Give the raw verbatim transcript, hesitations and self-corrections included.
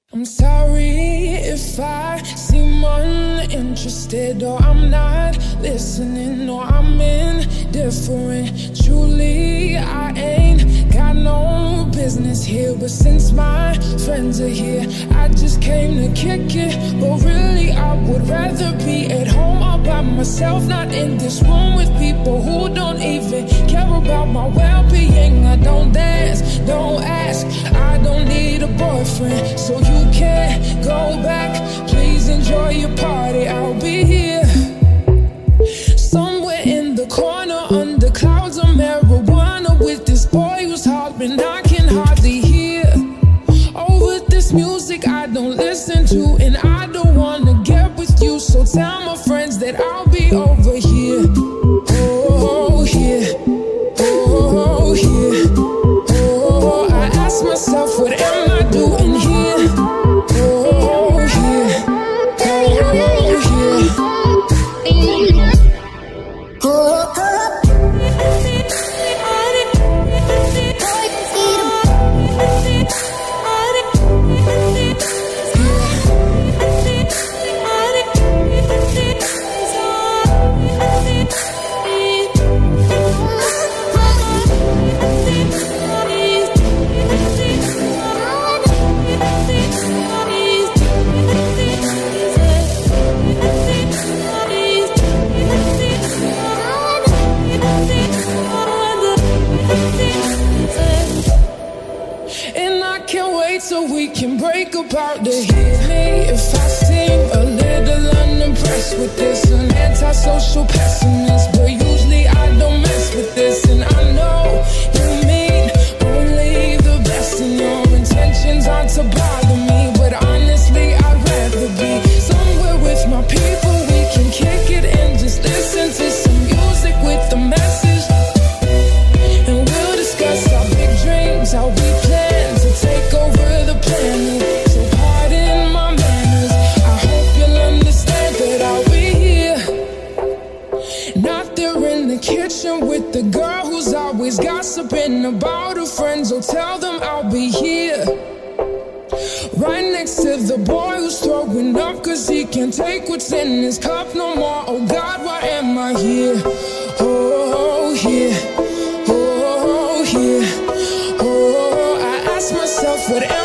I'm sorry if I seem uninterested, or I'm not listening, or I'm indifferent. Truly, I ain't got no business here, but since my friends are here, I just came to kick it. But really, I would rather be at home all by myself, not in this room with people who don't even care about my well-being. I don't dance, don't ask, I don't need a boyfriend, so you can't go back. Please enjoy your party, I'll be here somewhere in the corner under clouds of marijuana with this boy who's hollering I can hardly hear. Over this music I don't listen to, and I don't wanna get with you, so tell my friends that I'll be over here. Oh, here. Oh, here. Oh, I ask myself, what am I doing here? Oh, here. Oh, here. Oh, so we can break apart to hear me if I seem a little unimpressed with this. An antisocial pessimist, but usually I don't mess with this. And I know you mean only the best, and your intentions aren't to bother me, but honestly I'd rather be somewhere with my people. We can kick it and just listen to some music with a message, and we'll discuss our big dreams, how we plan to take over the planet. So pardon my manners, I hope you'll understand that I'll be here, not there in the kitchen with the girl who's always gossiping about her friends. Oh, tell them I'll be here right next to the boy who's throwing up cause he can't take what's in his cup no more. Oh God, why am I here? Oh, here. Oh, here. Oh, I ask myself, what am